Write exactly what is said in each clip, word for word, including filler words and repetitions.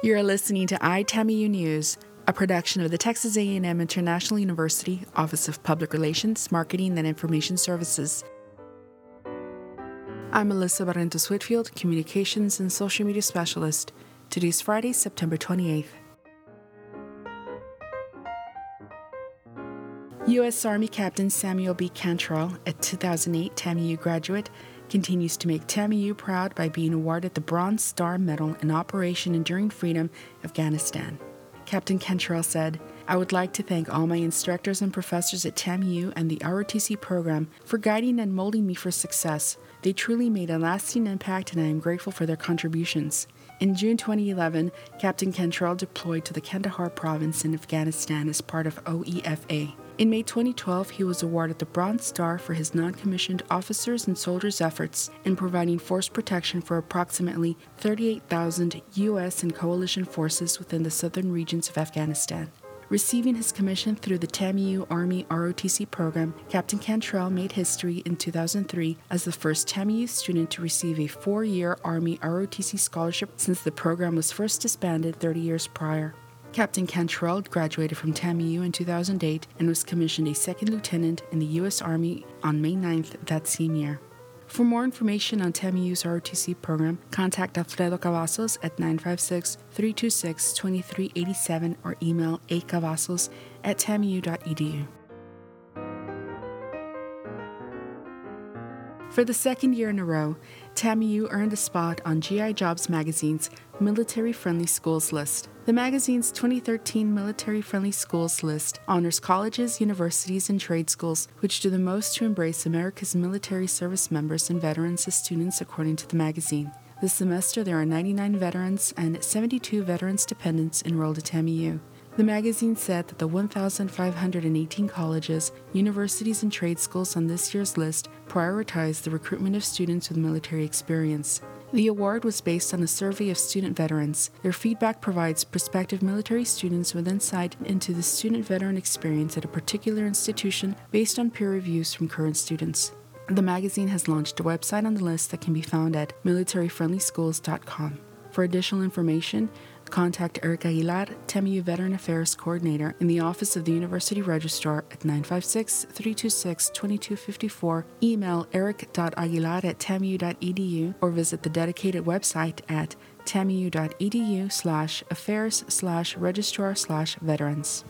You're listening to iTAMIU News, a production of the Texas A and M International University Office of Public Relations, Marketing, and Information Services. I'm Melissa Barrentos Whitfield, Communications and Social Media Specialist. Today's Friday, September twenty-eighth. U S Army Captain Samuel B. Cantrell, a two thousand eight TAMIU graduate, continues to make TAMIU proud by being awarded the Bronze Star Medal in Operation Enduring Freedom, Afghanistan. Captain Cantrell said, "I would like to thank all my instructors and professors at TAMIU and the R O T C program for guiding and molding me for success. They truly made a lasting impact, and I am grateful for their contributions." In June twenty eleven, Captain Cantrell deployed to the Kandahar province in Afghanistan as part of O E F A. In May twenty twelve, he was awarded the Bronze Star for his non-commissioned officers' and soldiers' efforts in providing force protection for approximately thirty-eight thousand U S and coalition forces within the southern regions of Afghanistan. Receiving his commission through the TAMIU Army R O T C program, Captain Cantrell made history in two thousand three as the first TAMIU student to receive a four-year Army R O T C scholarship since the program was first disbanded thirty years prior. Captain Cantrell graduated from TAMIU in two thousand eight and was commissioned a second lieutenant in the U S Army on May ninth that same year. For more information on TAMIU's R O T C program, contact Alfredo Cavazos at nine five six, three two six, two three eight seven or email a cavazos at tamiu dot e d u. For the second year in a row, TAMIU earned a spot on G I Jobs magazine's Military Friendly Schools list. The magazine's twenty thirteen Military Friendly Schools list honors colleges, universities, and trade schools which do the most to embrace America's military service members and veterans as students, according to the magazine. This semester, there are ninety-nine veterans and seventy-two veterans dependents enrolled at TAMIU. The magazine said that the one thousand five hundred eighteen colleges, universities, and trade schools on this year's list prioritized the recruitment of students with military experience. The award was based on a survey of student veterans. Their feedback provides prospective military students with insight into the student-veteran experience at a particular institution based on peer reviews from current students. The magazine has launched a website on the list that can be found at military friendly schools dot com. For additional information, contact Eric Aguilar, TAMIU Veteran Affairs Coordinator in the Office of the University Registrar at nine five six, three two six, two two five four, email eric dot aguilar at tamiu dot e d u, or visit the dedicated website at tamiu dot e d u slash affairs slash registrar slash veterans.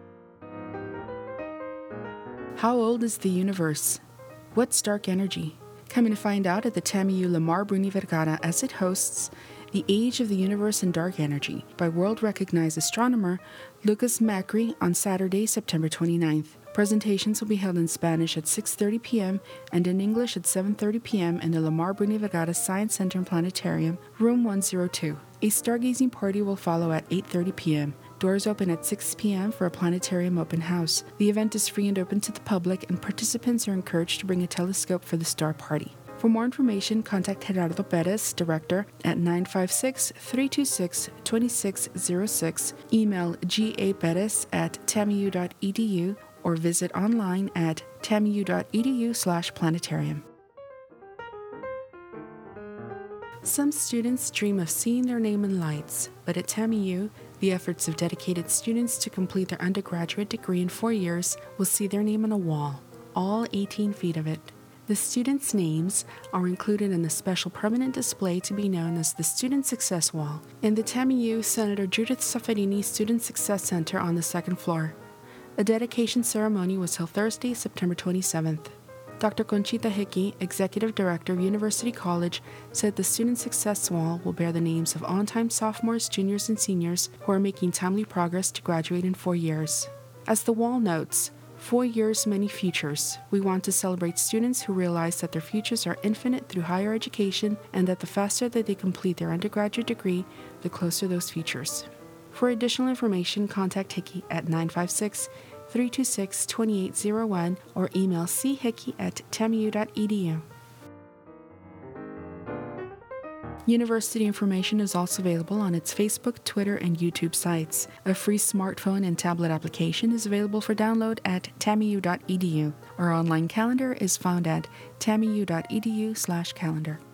How old is the universe? What's dark energy? Coming to find out at the TAMIU Lamar Bruni Vergara as it hosts The Age of the Universe and Dark Energy by world-recognized astronomer Lucas Macri on Saturday, September twenty-ninth. Presentations will be held in Spanish at six thirty p.m. and in English at seven thirty p.m. in the Lamar Bruni Vergara Science Center and Planetarium, room one oh two. A stargazing party will follow at eight thirty p.m. Doors open at six p.m. for a planetarium open house. The event is free and open to the public, and participants are encouraged to bring a telescope for the star party. For more information, contact Gerardo Perez, Director, at nine five six, three two six, two six zero six, email gaperez at tamiu dot e d u, or visit online at tamiu dot e d u slash planetarium. Some students dream of seeing their name in lights, but at TAMIU, the efforts of dedicated students to complete their undergraduate degree in four years will see their name on a wall, all eighteen feet of it. The students' names are included in a special permanent display to be known as the Student Success Wall in the TAMIU Senator Judith Saffarini Student Success Center on the second floor. A dedication ceremony was held Thursday, September twenty-seventh. Doctor Conchita Hickey, Executive Director of University College, said the Student Success Wall will bear the names of on-time sophomores, juniors, and seniors who are making timely progress to graduate in four years. As the wall notes, Four years, many futures. We want to celebrate students who realize that their futures are infinite through higher education, and that the faster that they complete their undergraduate degree, the closer those futures. For additional information, contact Hickey at nine five six, three two six, two eight zero one or email c hickey at tamiu dot e d u. University information is also available on its Facebook, Twitter, and YouTube sites. A free smartphone and tablet application is available for download at tamiu dot e d u. Our online calendar is found at tamiu dot e d u slash calendar.